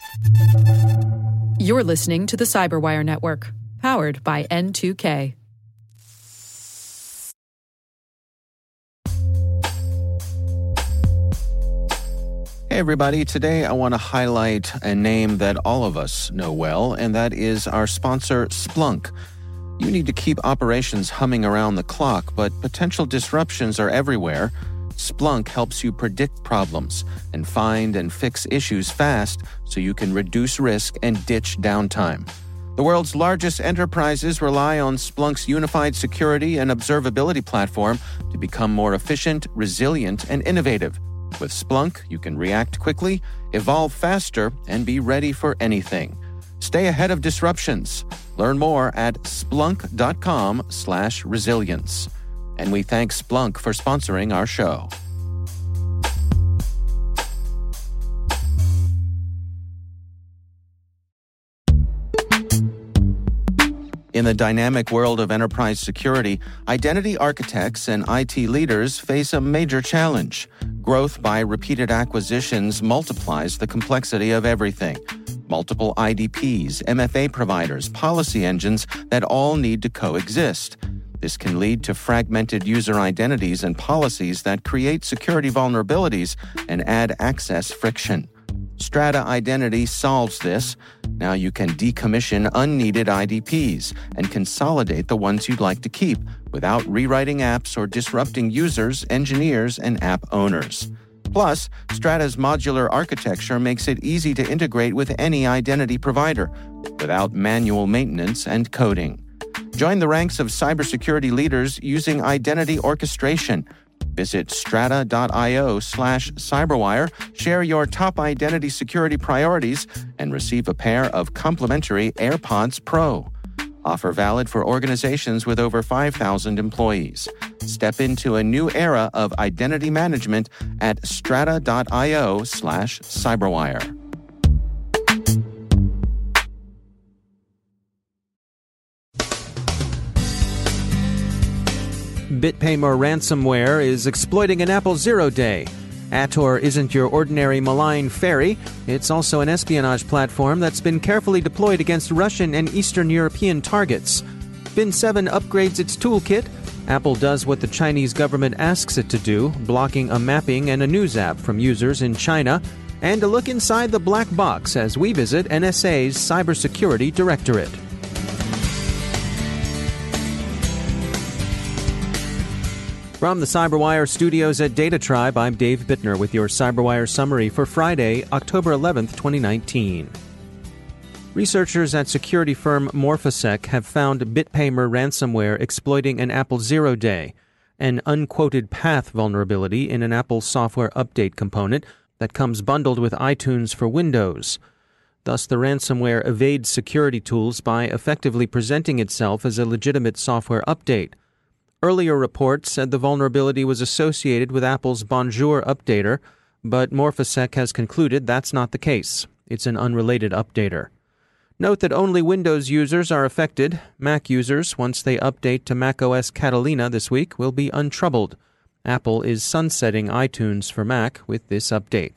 You're listening to the Cyberwire Network, powered by N2K. Hey everybody, today I want to highlight a name that all of us know well, and that is our sponsor, Splunk. You need to keep operations humming around the clock, but potential disruptions are everywhere. Splunk helps you predict problems and find and fix issues fast so you can reduce risk and ditch downtime. The world's largest enterprises rely on Splunk's unified security and observability platform to become more efficient, resilient, and innovative. With Splunk, you can react quickly, evolve faster, and be ready for anything. Stay ahead of disruptions. Learn more at splunk.com/resilience. And we thank Splunk for sponsoring our show. In the dynamic world of enterprise security, identity architects and IT leaders face a major challenge. Growth by repeated acquisitions multiplies the complexity of everything. Multiple IDPs, MFA providers, policy engines that all need to coexist. This can lead to fragmented user identities and policies that create security vulnerabilities and add access friction. Strata Identity solves this. Now you can decommission unneeded IDPs and consolidate the ones you'd like to keep without rewriting apps or disrupting users, engineers, and app owners. Plus, Strata's modular architecture makes it easy to integrate with any identity provider without manual maintenance and coding. Join the ranks of cybersecurity leaders using identity orchestration. Visit strata.io/cyberwire, share your top identity security priorities, and receive a pair of complimentary AirPods Pro. Offer valid for organizations with over 5,000 employees. Step into a new era of identity management at strata.io/cyberwire. BitPaymer ransomware is exploiting an Apple Zero Day. Ator isn't your ordinary malign fairy. It's also an espionage platform that's been carefully deployed against Russian and Eastern European targets. Fin7 upgrades its toolkit. Apple does what the Chinese government asks it to do, blocking a mapping and a news app from users in China. And a look inside the black box as we visit NSA's Cybersecurity Directorate. From the CyberWire studios at Data Tribe, I'm Dave Bittner with your CyberWire summary for Friday, October 11th, 2019. Researchers at security firm Morphisec have found BitPaymer ransomware exploiting an Apple Zero Day, an unquoted path vulnerability in an Apple software update component that comes bundled with iTunes for Windows. Thus, the ransomware evades security tools by effectively presenting itself as a legitimate software update. Earlier reports said the vulnerability was associated with Apple's Bonjour updater, but Morphisec has concluded that's not the case. It's an unrelated updater. Note that only Windows users are affected. Mac users, once they update to macOS Catalina this week, will be untroubled. Apple is sunsetting iTunes for Mac with this update.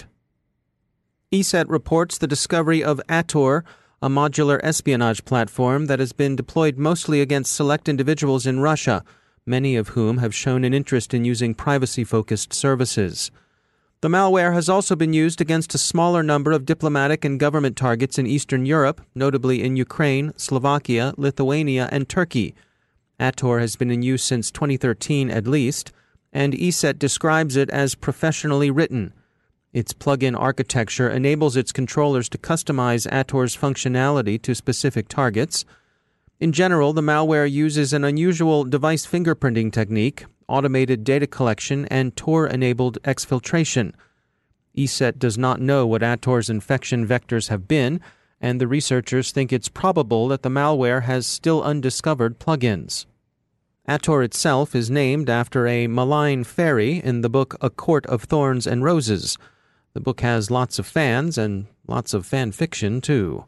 ESET reports the discovery of Ator, a modular espionage platform that has been deployed mostly against select individuals in Russia, many of whom have shown an interest in using privacy-focused services. The malware has also been used against a smaller number of diplomatic and government targets in Eastern Europe, notably in Ukraine, Slovakia, Lithuania, and Turkey. Ator has been in use since 2013 at least, and ESET describes it as professionally written. Its plug-in architecture enables its controllers to customize Ator's functionality to specific targets. In general, the malware uses an unusual device fingerprinting technique, automated data collection, and Tor-enabled exfiltration. ESET does not know what Ator's infection vectors have been, and the researchers think it's probable that the malware has still undiscovered plugins. Ator itself is named after a malign fairy in the book A Court of Thorns and Roses. The book has lots of fans and lots of fan fiction, too.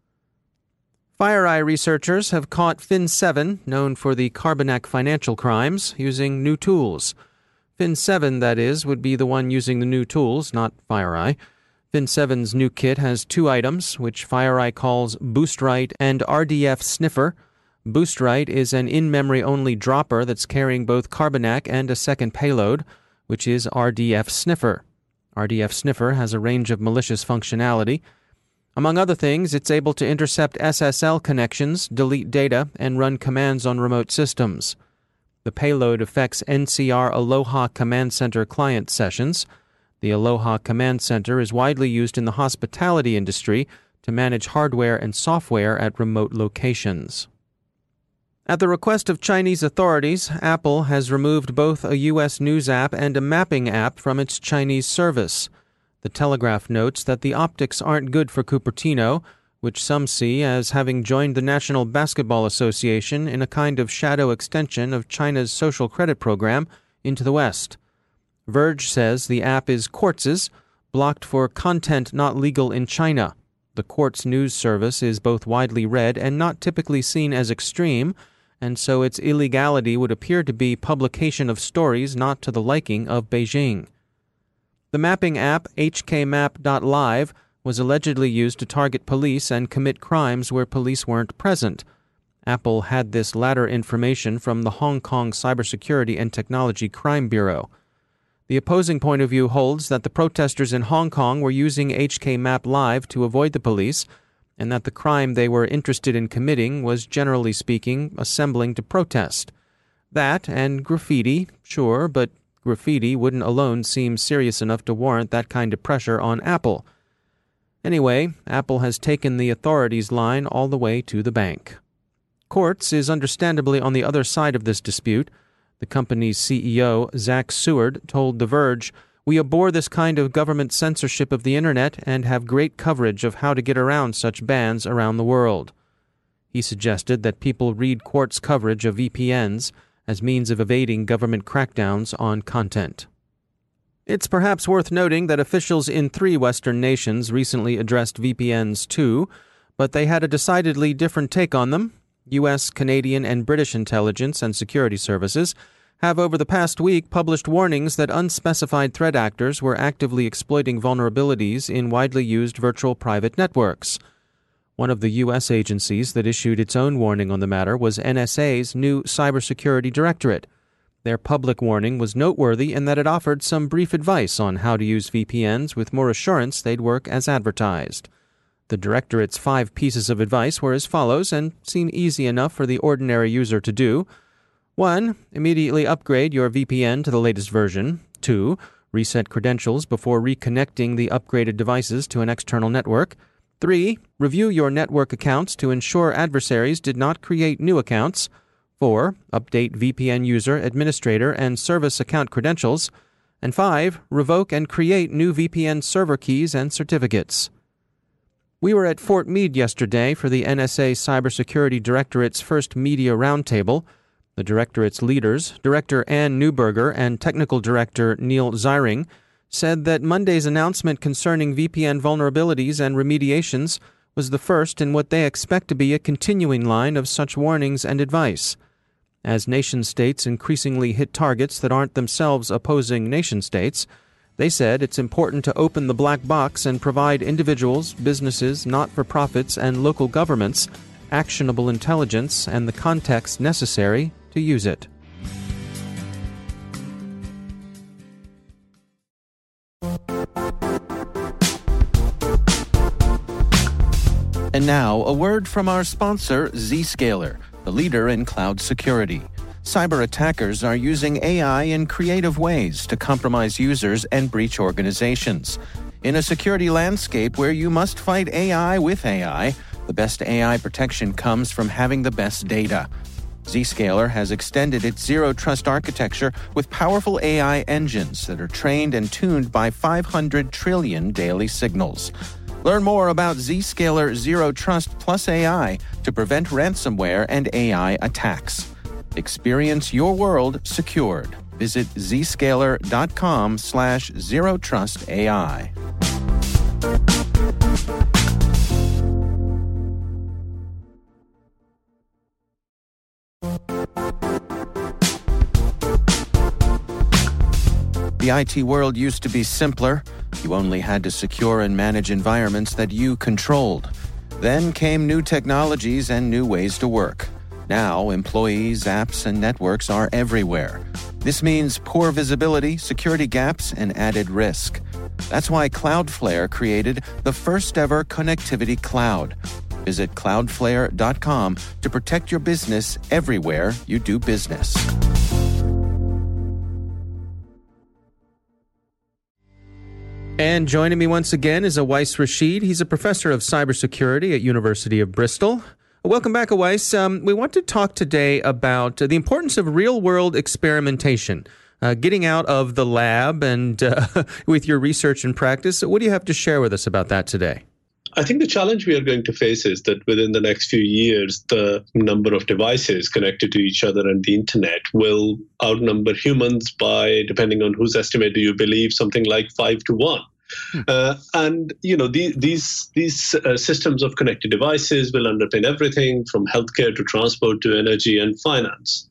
FireEye researchers have caught Fin7, known for the Carbanak financial crimes, using new tools. Fin7, that is, would be the one using the new tools, not FireEye. Fin7's new kit has 2 items, which FireEye calls BoostWrite and RDF Sniffer. BoostWrite is an in-memory only dropper that's carrying both Carbonac and a second payload, which is RDF Sniffer. RDF Sniffer has a range of malicious functionality. Among other things, it's able to intercept SSL connections, delete data, and run commands on remote systems. The payload affects NCR Aloha Command Center client sessions. The Aloha Command Center is widely used in the hospitality industry to manage hardware and software at remote locations. At the request of Chinese authorities, Apple has removed both a U.S. news app and a mapping app from its Chinese service. The Telegraph notes that the optics aren't good for Cupertino, which some see as having joined the National Basketball Association in a kind of shadow extension of China's social credit program into the West. Verge says the app is Quartz's, blocked for content not legal in China. The Quartz news service is both widely read and not typically seen as extreme, and so its illegality would appear to be publication of stories not to the liking of Beijing. The mapping app HKMap.live was allegedly used to target police and commit crimes where police weren't present. Apple had this latter information from the Hong Kong Cybersecurity and Technology Crime Bureau. The opposing point of view holds that the protesters in Hong Kong were using HKMap Live to avoid the police, and that the crime they were interested in committing was, generally speaking, assembling to protest. That and graffiti, sure, but graffiti wouldn't alone seem serious enough to warrant that kind of pressure on Apple. Anyway, Apple has taken the authorities' line all the way to the bank. Quartz is understandably on the other side of this dispute. The company's CEO, Zach Seward, told The Verge, "We abhor this kind of government censorship of the Internet and have great coverage of how to get around such bans around the world." He suggested that people read Quartz coverage of VPNs as means of evading government crackdowns on content. It's perhaps worth noting that officials in 3 Western nations recently addressed VPNs too, but they had a decidedly different take on them. U.S., Canadian, and British intelligence and security services have over the past week published warnings that unspecified threat actors were actively exploiting vulnerabilities in widely used virtual private networks. One of the U.S. agencies that issued its own warning on the matter was NSA's new Cybersecurity Directorate. Their public warning was noteworthy in that it offered some brief advice on how to use VPNs with more assurance they'd work as advertised. The Directorate's 5 pieces of advice were as follows and seem easy enough for the ordinary user to do. 1. Immediately upgrade your VPN to the latest version. 2. Reset credentials before reconnecting the upgraded devices to an external network. 3. Review your network accounts to ensure adversaries did not create new accounts. 4. Update VPN user, administrator, and service account credentials. And 5. Revoke and create new VPN server keys and certificates. We were at Fort Meade yesterday for the NSA Cybersecurity Directorate's first media roundtable. The Directorate's leaders, Director Ann Neuberger and Technical Director Neil Ziring, said that Monday's announcement concerning VPN vulnerabilities and remediations was the first in what they expect to be a continuing line of such warnings and advice. As nation-states increasingly hit targets that aren't themselves opposing nation-states, they said it's important to open the black box and provide individuals, businesses, not-for-profits, and local governments actionable intelligence and the context necessary to use it. And now, a word from our sponsor, Zscaler, the leader in cloud security. Cyber attackers are using AI in creative ways to compromise users and breach organizations. In a security landscape where you must fight AI with AI, the best AI protection comes from having the best data. Zscaler has extended its zero-trust architecture with powerful AI engines that are trained and tuned by 500 trillion daily signals. Learn more about Zscaler Zero Trust Plus AI to prevent ransomware and AI attacks. Experience your world secured. Visit zscaler.com/zerotrustai. The IT world used to be simpler. You only had to secure and manage environments that you controlled. Then came new technologies and new ways to work. Now, employees, apps, and networks are everywhere. This means poor visibility, security gaps, and added risk. That's why Cloudflare created the first-ever connectivity cloud. Visit cloudflare.com to protect your business everywhere you do business. And joining me once again is Awais Rashid. He's a professor of cybersecurity at University of Bristol. Welcome back, Awais. We want to talk today about the importance of real-world experimentation, getting out of the lab and with your research and practice. What do you have to share with us about that today? I think the challenge we are going to face is that within the next few years, the number of devices connected to each other and the internet will outnumber humans by, depending on whose estimate do you believe, something like 5 to 1. And these systems of connected devices will underpin everything from healthcare to transport to energy and finance.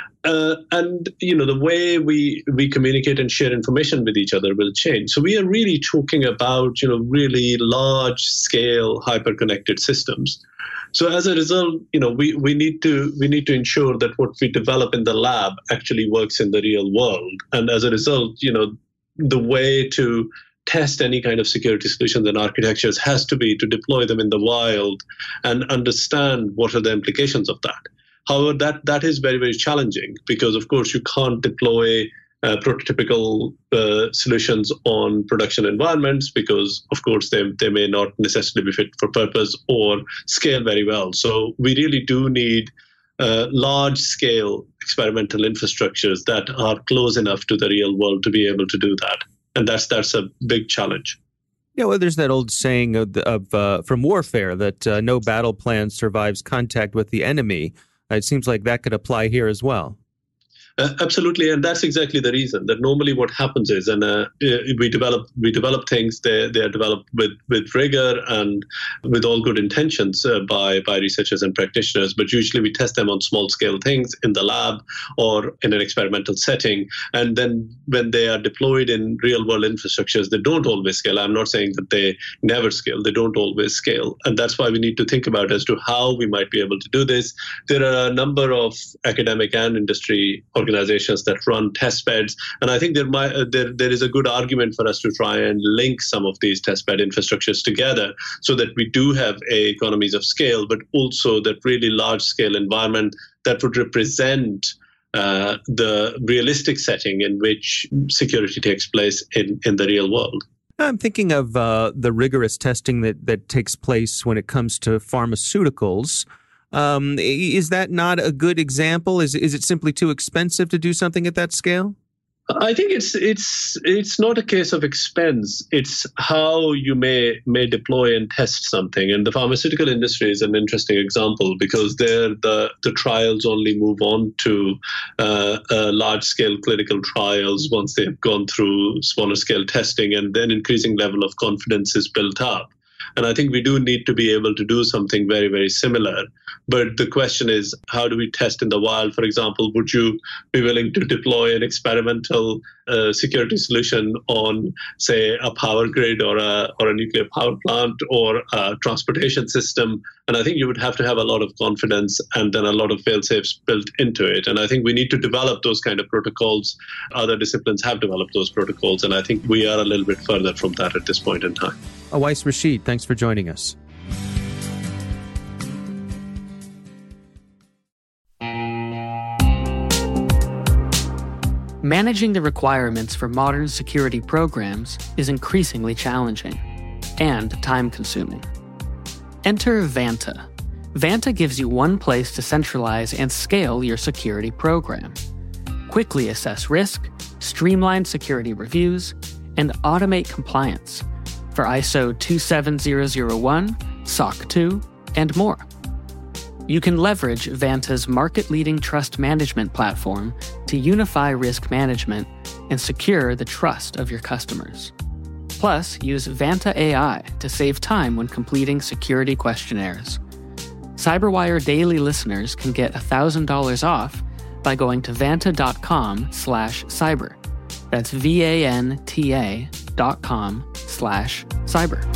And the way we communicate and share information with each other will change. So we are really talking about really large scale hyper-connected systems. So as a result, we need to ensure that what we develop in the lab actually works in the real world. And as a result, the way to test any kind of security solutions and architectures has to be to deploy them in the wild and understand what are the implications of that. However, that is very, very challenging because, of course, you can't deploy prototypical solutions on production environments because, of course, they may not necessarily be fit for purpose or scale very well. So we really do need large-scale experimental infrastructures that are close enough to the real world to be able to do that. And that's a big challenge. Yeah, well, there's that old saying from warfare that no battle plan survives contact with the enemy. It seems like that could apply here as well. Absolutely, and that's exactly the reason that normally what happens is, and we develop things. They are developed with rigor and with all good intentions by researchers and practitioners. But usually we test them on small scale things in the lab or in an experimental setting, and then when they are deployed in real world infrastructures, they don't always scale. I'm not saying that they never scale; they don't always scale, and that's why we need to think about as to how we might be able to do this. There are a number of academic and industry organizations that run test beds, and I think there is a good argument for us to try and link some of these test bed infrastructures together so that we do have economies of scale, but also that really large scale environment that would represent the realistic setting in which security takes place in the real world. I'm thinking of the rigorous testing that takes place when it comes to pharmaceuticals. Is that not a good example? Is it simply too expensive to do something at that scale? I think it's not a case of expense. It's how you may deploy and test something. And the pharmaceutical industry is an interesting example because there the trials only move on to large scale clinical trials once they've gone through smaller scale testing, and then increasing level of confidence is built up. And I think we do need to be able to do something very, very similar. But the question is, how do we test in the wild? For example, would you be willing to deploy an experimental security solution on, say, a power grid or a nuclear power plant or a transportation system? And I think you would have to have a lot of confidence and then a lot of fail-safes built into it. And I think we need to develop those kind of protocols. Other disciplines have developed those protocols, and I think we are a little bit further from that at this point in time. Awais Rashid, thanks for joining us. Managing the requirements for modern security programs is increasingly challenging and time-consuming. Enter Vanta. Vanta gives you one place to centralize and scale your security program. Quickly assess risk, streamline security reviews, and automate compliance for ISO 27001, SOC 2, and more. You can leverage Vanta's market-leading trust management platform to unify risk management and secure the trust of your customers. Plus, use Vanta AI to save time when completing security questionnaires. CyberWire Daily listeners can get $1,000 off by going to vanta.com/cyber. That's VANTA.com/cyber. cyber.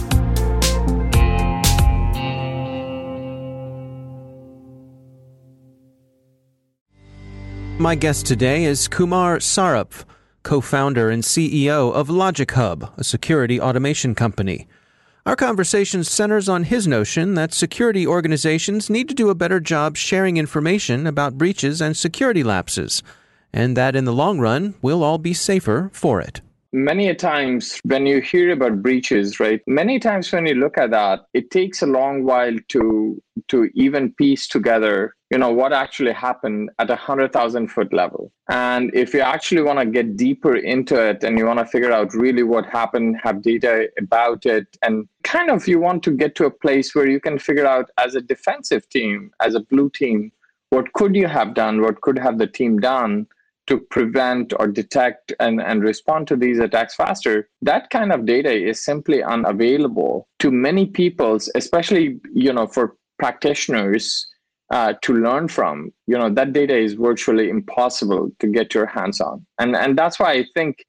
My guest today is Kumar Saraf, co-founder and CEO of LogicHub, a security automation company. Our conversation centers on his notion that security organizations need to do a better job sharing information about breaches and security lapses, and that in the long run, we'll all be safer for it. Many a times when you hear about breaches, right? Many times when you look at that, it takes a long while to even piece together, what actually happened at 100,000 foot level. And if you actually want to get deeper into it and you want to figure out really what happened, have data about it, and kind of you want to get to a place where you can figure out as a defensive team, as a blue team, what could you have done? What could have the team done to prevent or detect and respond to these attacks faster? That kind of data is simply unavailable to many people, especially, for practitioners to learn from. That data is virtually impossible to get your hands on. And that's why I think,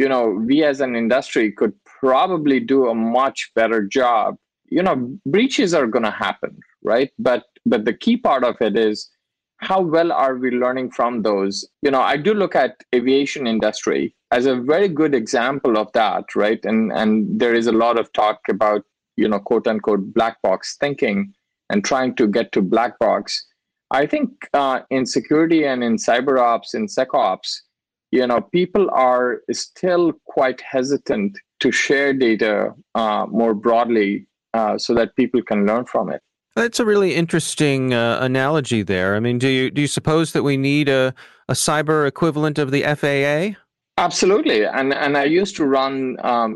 we as an industry could probably do a much better job. Breaches are going to happen, right? But the key part of it is, how well are we learning from those? I do look at aviation industry as a very good example of that, right? And there is a lot of talk about, quote unquote, black box thinking and trying to get to black box. I think in security and in cyber ops, in SecOps, people are still quite hesitant to share data more broadly so that people can learn from it. That's a really interesting analogy there. I mean, do you suppose that we need a cyber equivalent of the FAA? Absolutely. And I used to run a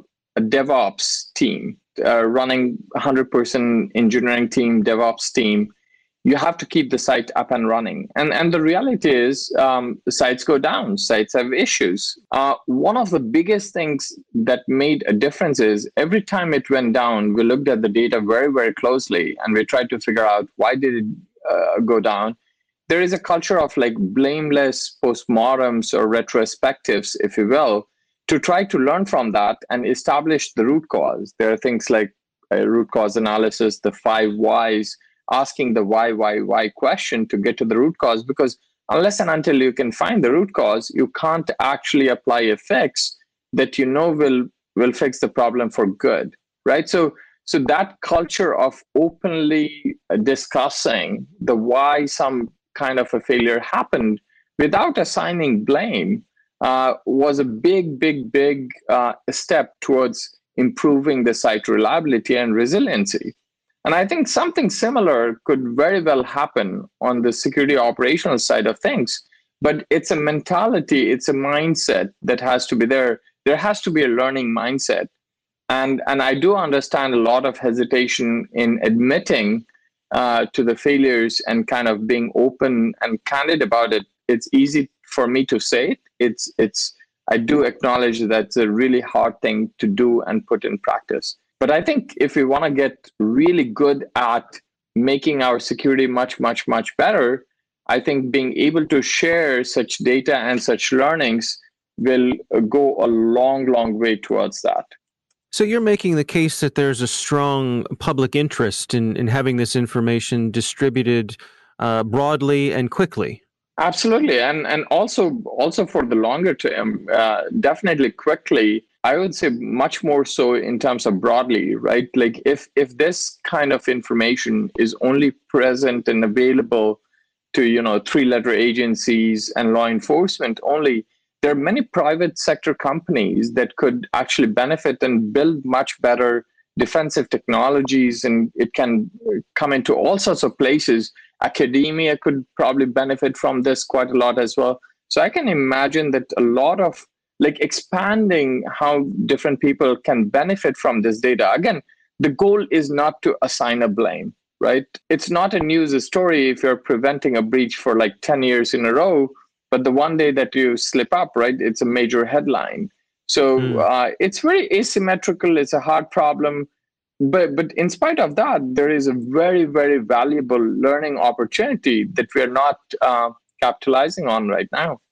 DevOps team, running a 100-person engineering team, DevOps team. You have to keep the site up and running. And the reality is the sites go down, sites have issues. One of the biggest things that made a difference is every time it went down, we looked at the data very, very closely and we tried to figure out why did it go down. There is a culture of like blameless postmortems or retrospectives, if you will, to try to learn from that and establish the root cause. There are things like root cause analysis, the 5 whys, asking the why question to get to the root cause, because unless and until you can find the root cause, you can't actually apply a fix that will fix the problem for good, right? So that culture of openly discussing the why some kind of a failure happened without assigning blame was a big step towards improving the site reliability and resiliency. And I think something similar could very well happen on the security operational side of things. But it's a mentality, it's a mindset that has to be there. There has to be a learning mindset. And I do understand a lot of hesitation in admitting to the failures and kind of being open and candid about it. It's easy for me to say it. I do acknowledge that it's a really hard thing to do and put in practice. But I think if we want to get really good at making our security much better, I think being able to share such data and such learnings will go a long way towards that. So you're making the case that there's a strong public interest in having this information distributed broadly and quickly. Absolutely. And also for the longer term, definitely quickly. I would say much more so in terms of broadly, right? Like if this kind of information is only present and available to, 3-letter agencies and law enforcement only, there are many private sector companies that could actually benefit and build much better defensive technologies, and it can come into all sorts of places. Academia could probably benefit from this quite a lot as well. So I can imagine that a lot of expanding how different people can benefit from this data. Again, the goal is not to assign a blame, right? It's not a news story if you're preventing a breach for 10 years in a row, but the one day that you slip up, right, it's a major headline. So it's very asymmetrical. It's a hard problem. But in spite of that, there is a very, very valuable learning opportunity that we're not capitalizing on right now.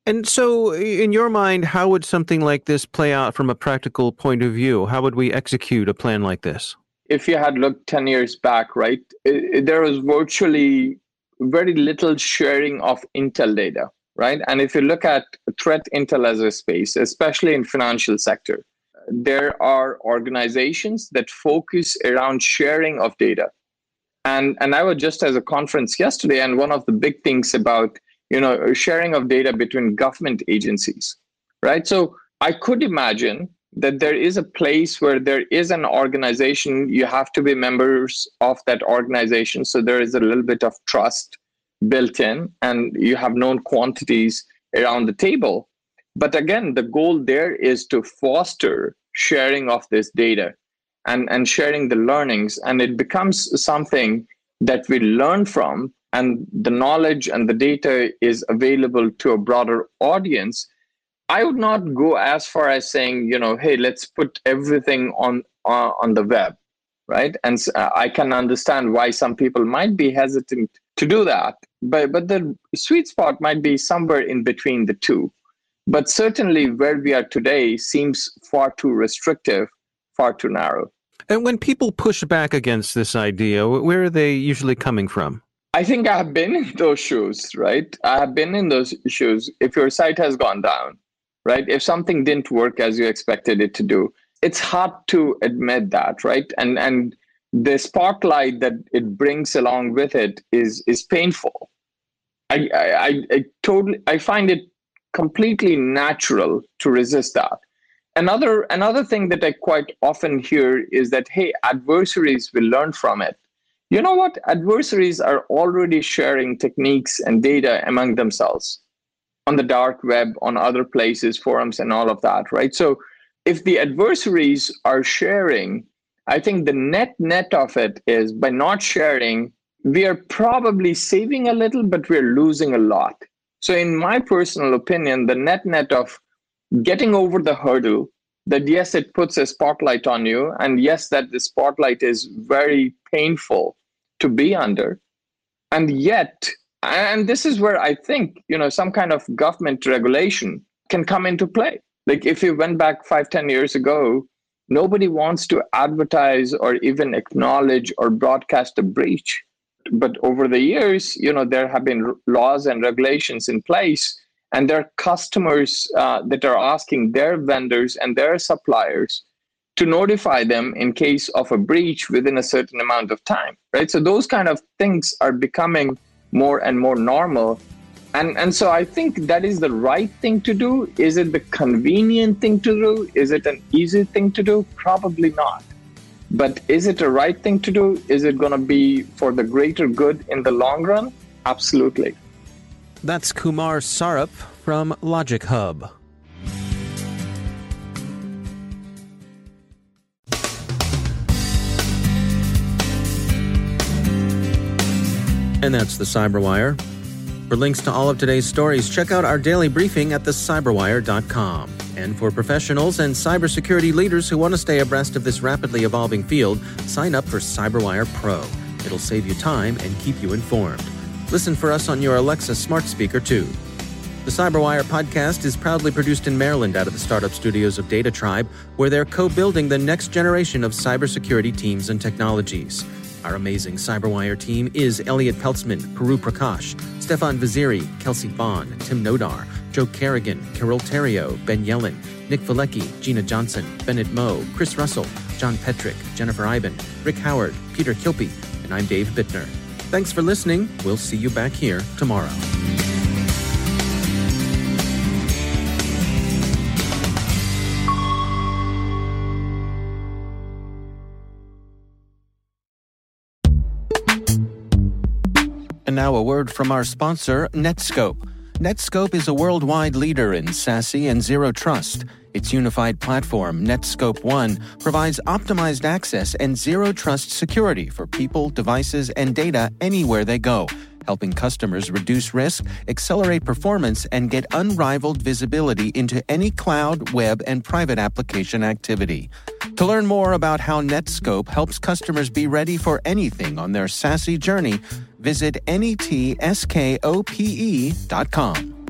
And so, in your mind, how would something like this play out from a practical point of view? How would we execute a plan like this? If you had looked 10 years back, right, there was virtually very little sharing of intel data, right? And if you look at threat intel as a space, especially in financial sector, there are organizations that focus around sharing of data. And I was just at a conference yesterday, and one of the big things about sharing of data between government agencies, right? So I could imagine that there is a place where there is an organization, you have to be members of that organization. So there is a little bit of trust built in, and you have known quantities around the table. But again, the goal there is to foster sharing of this data and sharing the learnings. And it becomes something that we learn from, and the knowledge and the data is available to a broader audience. I would not go as far as saying, hey, let's put everything on the web, right? And I can understand why some people might be hesitant to do that, but the sweet spot might be somewhere in between the two. But certainly where we are today seems far too restrictive, far too narrow. And when people push back against this idea, where are they usually coming from? I think I have been in those shoes, right? I have been in those shoes. If your site has gone down, right? If something didn't work as you expected it to do, it's hard to admit that, right? And the spotlight that it brings along with it is painful. I find it completely natural to resist that. Another thing that I quite often hear is that, hey, adversaries will learn from it. You know what? Adversaries are already sharing techniques and data among themselves on the dark web, on other places, forums, and all of that, right? So if the adversaries are sharing, I think the net of it is, by not sharing, we are probably saving a little, but we're losing a lot. So in my personal opinion, the net of getting over the hurdle that, yes, it puts a spotlight on you, and yes, that the spotlight is very painful to be under. And yet, and this is where I think, some kind of government regulation can come into play. Like if you went back 5-10 years ago, nobody wants to advertise or even acknowledge or broadcast a breach. But over the years, there have been laws and regulations in place, and there are customers that are asking their vendors and their suppliers to notify them in case of a breach within a certain amount of time, right? So those kind of things are becoming more and more normal. And so I think that is the right thing to do. Is it the convenient thing to do? Is it an easy thing to do? Probably not. But is it a right thing to do? Is it going to be for the greater good in the long run? Absolutely. That's Kumar Sarup from Logic Hub. And that's the Cyberwire. For links to all of today's stories, check out our daily briefing at thecyberwire.com. And for professionals and cybersecurity leaders who want to stay abreast of this rapidly evolving field, sign up for CyberWire Pro. It'll save you time and keep you informed. Listen for us on your Alexa smart speaker, too. The Cyberwire podcast is proudly produced in Maryland out of the startup studios of Data Tribe, where they're co-building the next generation of cybersecurity teams and technologies. Our amazing Cyberwire team is Elliot Peltzman, Puru Prakash, Stefan Vaziri, Kelsey Bond, Tim Nodar, Joe Kerrigan, Carol Terrio, Ben Yellen, Nick Valecki, Gina Johnson, Bennett Moe, Chris Russell, John Petrick, Jennifer Iben, Rick Howard, Peter Kilpie, and I'm Dave Bittner. Thanks for listening. We'll see you back here tomorrow. And now a word from our sponsor, Netskope. Netskope is a worldwide leader in SASE and Zero Trust. Its unified platform, Netskope One, provides optimized access and Zero Trust security for people, devices, and data anywhere they go, helping customers reduce risk, accelerate performance, and get unrivaled visibility into any cloud, web, and private application activity. To learn more about how Netskope helps customers be ready for anything on their SASE journey, visit netskope.com.